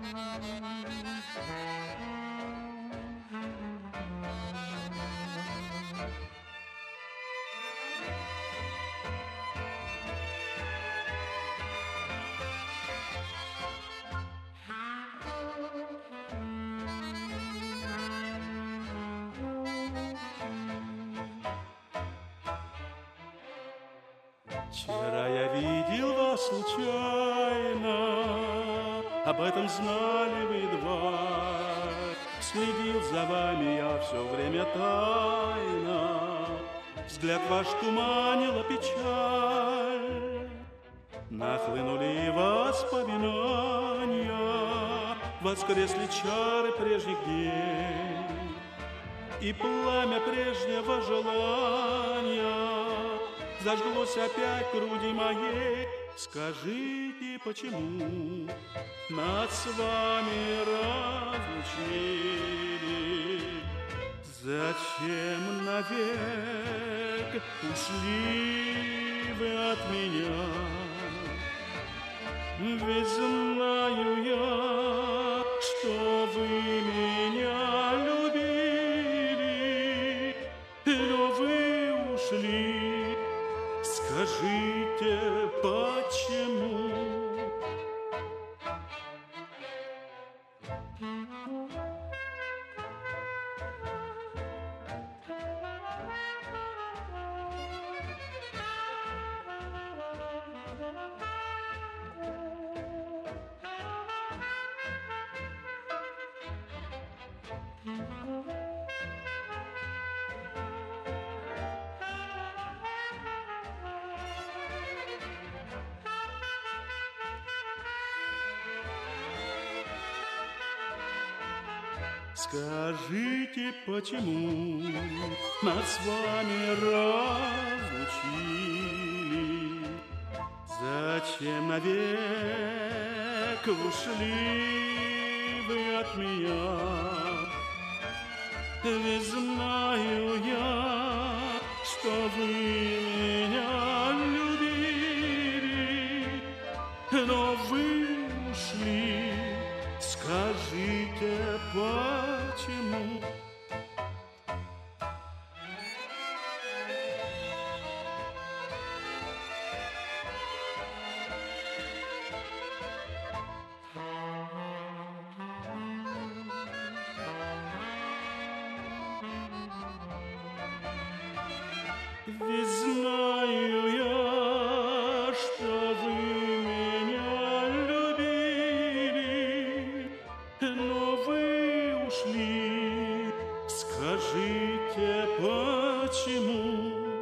Вчера я видел вас случайно, об этом знали вы едва. Следил за вами я все время тайно, взгляд ваш туманила печаль. Нахлынули воспоминания, воскресли чары прежних дней, и пламя прежнего желания зажглось опять в груди моей. Скажите, почему нас с вами разлучили? Зачем навек ушли вы от меня? Ведь знаю я, что вы меня любили, но вы ушли. Скажите, почему? Скажите, почему нас с вами разлучили? Зачем навек ушли вы от меня? Ведь знаю я, что вы меня любили, но вы ушли. Скажите, почему? Ведь знаю я, что вы меня любили, но вы ушли. Скажите, почему?